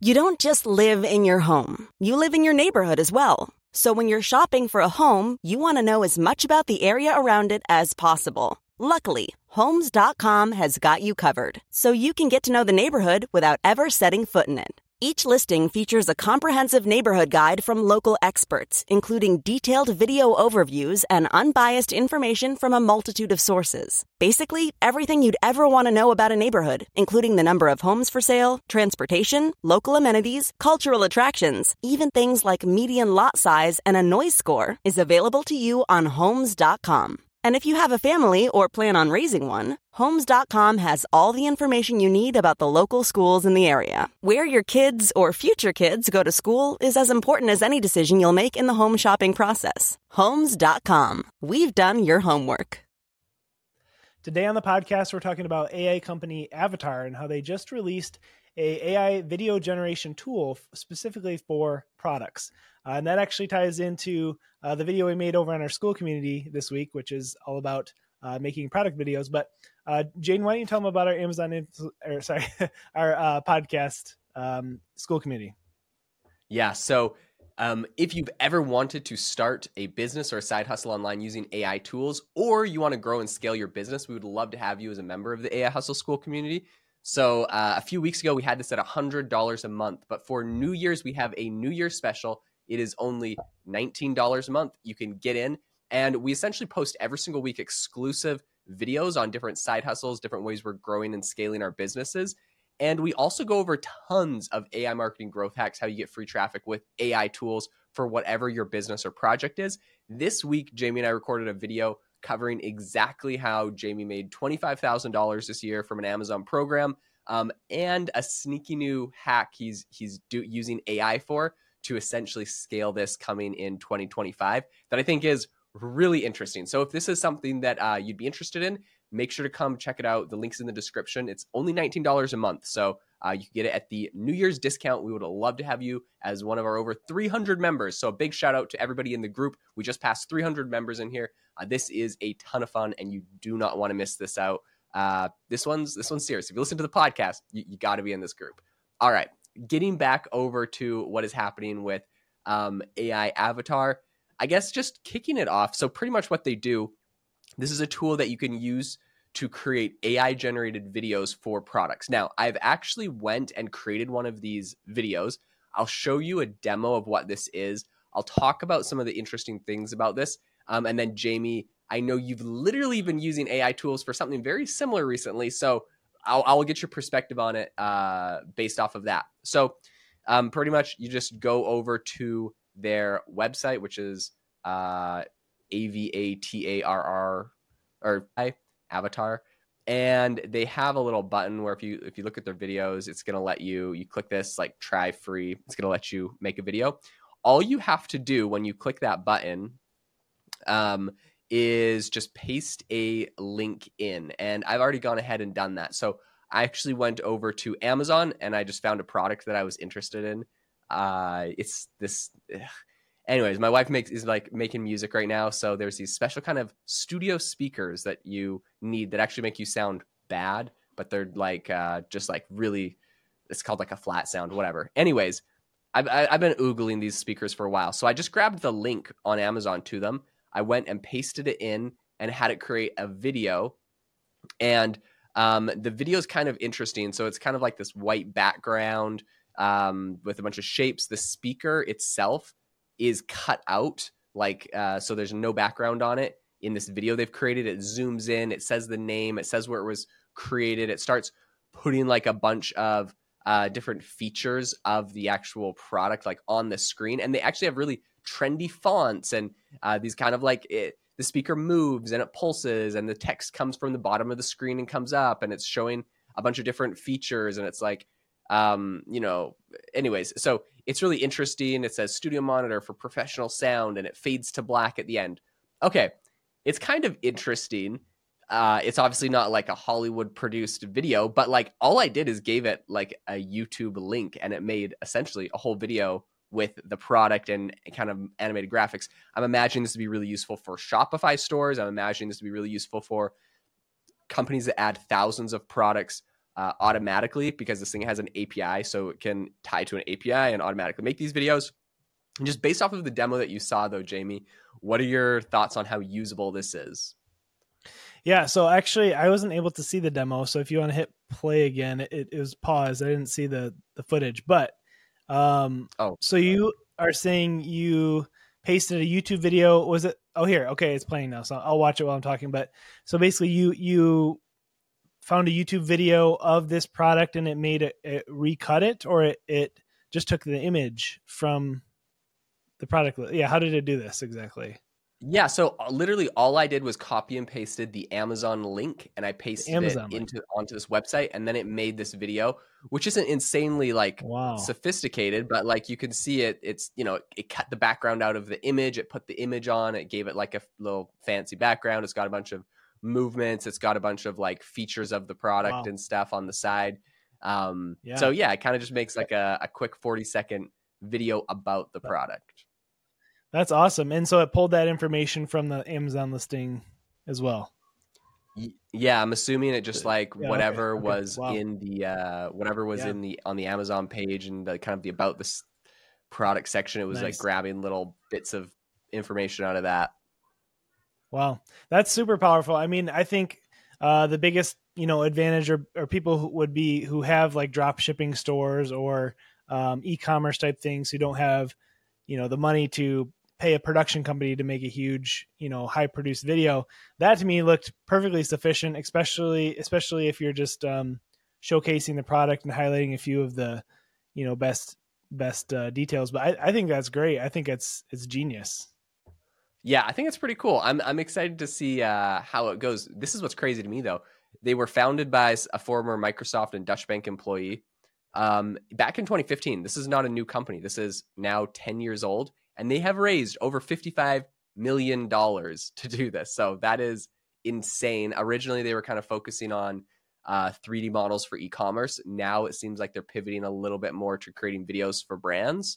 You don't just live in your home. You live in your neighborhood as well. So when you're shopping for a home, you want to know as much about the area around it as possible. Luckily, Homes.com has got you covered, so you can get to know the neighborhood without ever setting foot in it. Each listing features a comprehensive neighborhood guide from local experts, including detailed video overviews and unbiased information from a multitude of sources. Basically, everything you'd ever want to know about a neighborhood, including the number of homes for sale, transportation, local amenities, cultural attractions, even things like median lot size and a noise score, is available to you on Homes.com. And if you have a family or plan on raising one, Homes.com has all the information you need about the local schools in the area. Where your kids or future kids go to school is as important as any decision you'll make in the home shopping process. Homes.com. We've done your homework. Today on the podcast, we're talking about AI company Avatar and how they just released a AI video generation tool specifically for products. And that actually ties into the video we made over on our school community this week, which is all about making product videos. But Jane, why don't you tell them about our our podcast school community? Yeah. So if you've ever wanted to start a business or a side hustle online using AI tools, or you want to grow and scale your business, we would love to have you as a member of the AI Hustle School community. So a few weeks ago, we had this at $100 a month, but for New Year's, we have a New Year's special. It is only $19 a month. You can get in, and we essentially post every single week exclusive videos on different side hustles, different ways we're growing and scaling our businesses. And we also go over tons of AI marketing growth hacks, how you get free traffic with AI tools for whatever your business or project is. This week, Jamie and I recorded a video covering exactly how Jamie made $25,000 this year from an Amazon program, and a sneaky new hack he's using AI for to essentially scale this coming in 2025 that I think is really interesting. So if this is something that you'd be interested in, make sure to come check it out. The link's in the description. It's only $19 a month. So you can get it at the New Year's discount. We would love to have you as one of our over 300 members. So a big shout out to everybody in the group. We just passed 300 members in here. This is a ton of fun, and you do not want to miss this out. This one's serious. If you listen to the podcast, you got to be in this group. All right. Getting back over to what is happening with AI Avatar, I guess just kicking it off. So pretty much what they do, this is a tool that you can use to create AI generated videos for products. Now, I've actually went and created one of these videos. I'll show you a demo of what this is. I'll talk about some of the interesting things about this. And then Jamie, I know you've literally been using AI tools for something very similar recently. So I'll get your perspective on it based off of that. So pretty much you just go over to their website, which is AVATARR or Avatar. And they have a little button where if you look at their videos, it's going to let you click this, like try free. It's going to let you make a video. All you have to do when you click that button is just paste a link in. And I've already gone ahead and done that. So I actually went over to Amazon and I just found a product that I was interested in. It's this. Anyways, my wife is making music right now. So there's these special kind of studio speakers that you need that actually make you sound bad, but they're like just like really, it's called like a flat sound, whatever. Anyways, I've been oogling these speakers for a while. So I just grabbed the link on Amazon to them. I went and pasted it in and had it create a video. And the video is kind of interesting. So it's kind of like this white background with a bunch of shapes. The speaker itself is cut out, like so there's no background on it in this video they've created. It zooms in, it says the name, it says where it was created. It starts putting like a bunch of different features of the actual product like on the screen. And they actually have really trendy fonts and these kind of like the speaker moves and it pulses and the text comes from the bottom of the screen and comes up and it's showing a bunch of different features. And it's like, anyways, so it's really interesting. It says studio monitor for professional sound and it fades to black at the end. Okay. It's kind of interesting. It's obviously not like a Hollywood produced video, but like all I did is gave it like a YouTube link and it made essentially a whole video with the product and kind of animated graphics. I'm imagining this to be really useful for Shopify stores. I'm imagining this to be really useful for companies that add thousands of products automatically because this thing has an API, so it can tie to an API and automatically make these videos. And just based off of the demo that you saw, though, Jamie, what are your thoughts on how usable this is? Yeah, so actually, I wasn't able to see the demo. So if you want to hit play again, it was paused. I didn't see the footage, but so you are saying you pasted a YouTube video. Was it? Oh, here. Okay, it's playing now, so I'll watch it while I'm talking. But so basically, you found a YouTube video of this product and it made it recut it, or it just took the image from the product. Yeah, how did it do this exactly? Yeah, so literally all I did was copy and pasted the Amazon link, and I pasted it onto this website, and then it made this video, which isn't insanely sophisticated, but like you can see it's it cut the background out of the image, it put the image on, it gave it like a little fancy background, it's got a bunch of movements, it's got a bunch of like features of the product and stuff on the side. So yeah, it kind of just makes like a quick 40-second video about the product. That's awesome. And so it pulled that information from the Amazon listing as well. Yeah, I'm assuming it just like whatever was in the on the Amazon page and the kind of the about this product section, it was like grabbing little bits of information out of that. Wow, that's super powerful. I mean, I think the biggest advantage or people who have like drop shipping stores or e-commerce type things who don't have the money to pay a production company to make a huge, high produced video. That to me looked perfectly sufficient, especially if you're just showcasing the product and highlighting a few of the, best details. But I think that's great. I think it's genius. Yeah, I think it's pretty cool. I'm excited to see how it goes. This is what's crazy to me though. They were founded by a former Microsoft and Deutsche Bank employee back in 2015. This is not a new company. This is now 10 years old. And they have raised over $55 million to do this. So that is insane. Originally, they were kind of focusing on 3D models for e-commerce. Now it seems like they're pivoting a little bit more to creating videos for brands.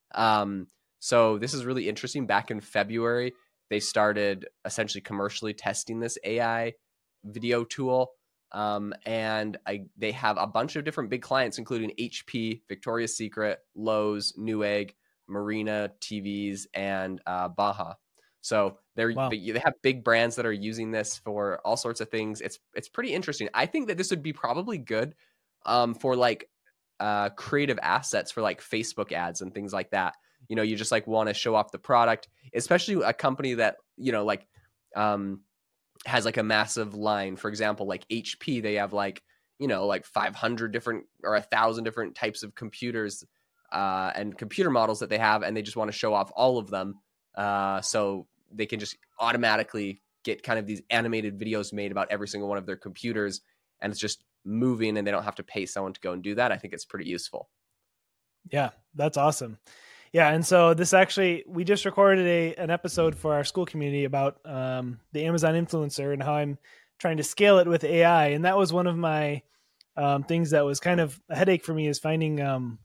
So this is really interesting. Back in February, they started essentially commercially testing this AI video tool. And they have a bunch of different big clients, including HP, Victoria's Secret, Lowe's, Newegg, Marina TVs, and Baja. So they have big brands that are using this for all sorts of things. It's pretty interesting. I think that this would be probably good for like creative assets for like Facebook ads and things like that. You just like want to show off the product, especially a company that has like a massive line. For example, like HP, they have like 500 different or 1,000 different types of computers and computer models that they have, and they just want to show off all of them so they can just automatically get kind of these animated videos made about every single one of their computers, and it's just moving and they don't have to pay someone to go and do that. I think it's pretty useful. Yeah, that's awesome. Yeah, and so this actually, we just recorded an episode for our school community about the Amazon influencer and how I'm trying to scale it with AI, and that was one of my things that was kind of a headache for me, is finding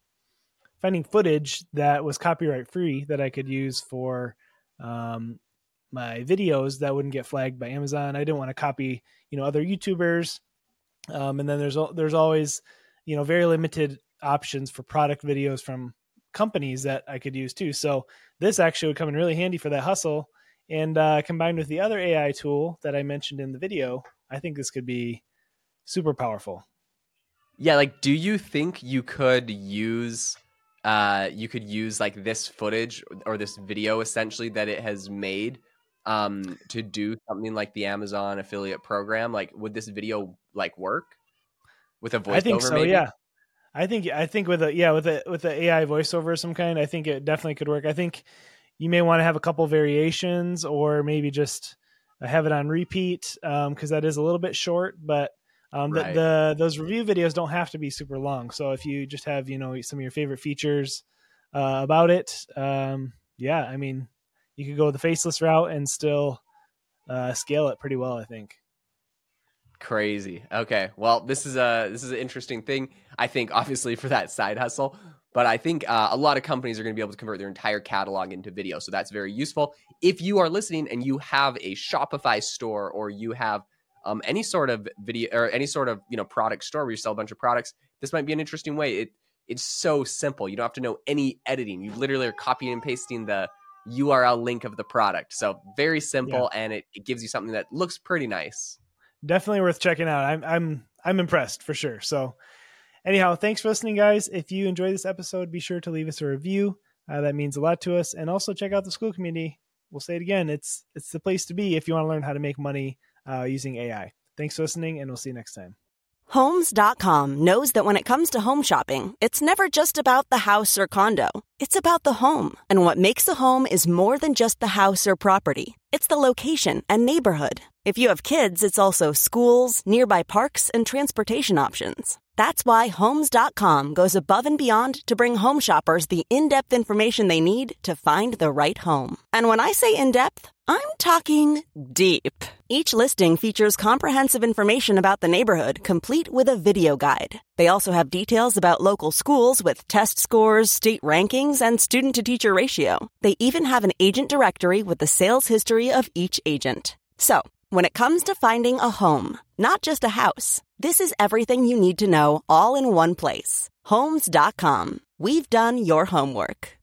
footage that was copyright free that I could use for my videos that wouldn't get flagged by Amazon. I didn't want to copy, other YouTubers. And then there's always, very limited options for product videos from companies that I could use too. So this actually would come in really handy for that hustle. And combined with the other AI tool that I mentioned in the video, I think this could be super powerful. Yeah. Like, do you think you could use like this footage or this video essentially that it has made to do something like the Amazon affiliate program? Like, would this video like work with a voiceover? I think so. Maybe? Yeah. I think with the AI voiceover of some kind, I think it definitely could work. I think you may want to have a couple variations, or maybe just have it on repeat because that is a little bit short. But right. Those review videos don't have to be super long. So if you just have some of your favorite features about it, I mean, you could go the faceless route and still scale it pretty well, I think. Crazy. Okay. Well, this is an interesting thing, I think, obviously for that side hustle, but I think a lot of companies are going to be able to convert their entire catalog into video. So that's very useful. If you are listening and you have a Shopify store, or you have any sort of video or any sort of, product store where you sell a bunch of products, this might be an interesting way. It's so simple. You don't have to know any editing. You literally are copying and pasting the URL link of the product. So very simple, and it gives you something that looks pretty nice. Definitely worth checking out. I'm impressed for sure. So anyhow, thanks for listening, guys. If you enjoyed this episode, be sure to leave us a review. That means a lot to us. And also check out the Skool community. We'll say it again. It's the place to be if you want to learn how to make money using AI. Thanks for listening, and we'll see you next time. Homes.com knows that when it comes to home shopping, it's never just about the house or condo. It's about the home. And what makes a home is more than just the house or property. It's the location and neighborhood. If you have kids, it's also schools, nearby parks, and transportation options. That's why Homes.com goes above and beyond to bring home shoppers the in-depth information they need to find the right home. And when I say in-depth, I'm talking deep. Each listing features comprehensive information about the neighborhood, complete with a video guide. They also have details about local schools with test scores, state rankings, and student-to-teacher ratio. They even have an agent directory with the sales history of each agent. So, when it comes to finding a home, not just a house, this is everything you need to know all in one place. Homes.com. We've done your homework.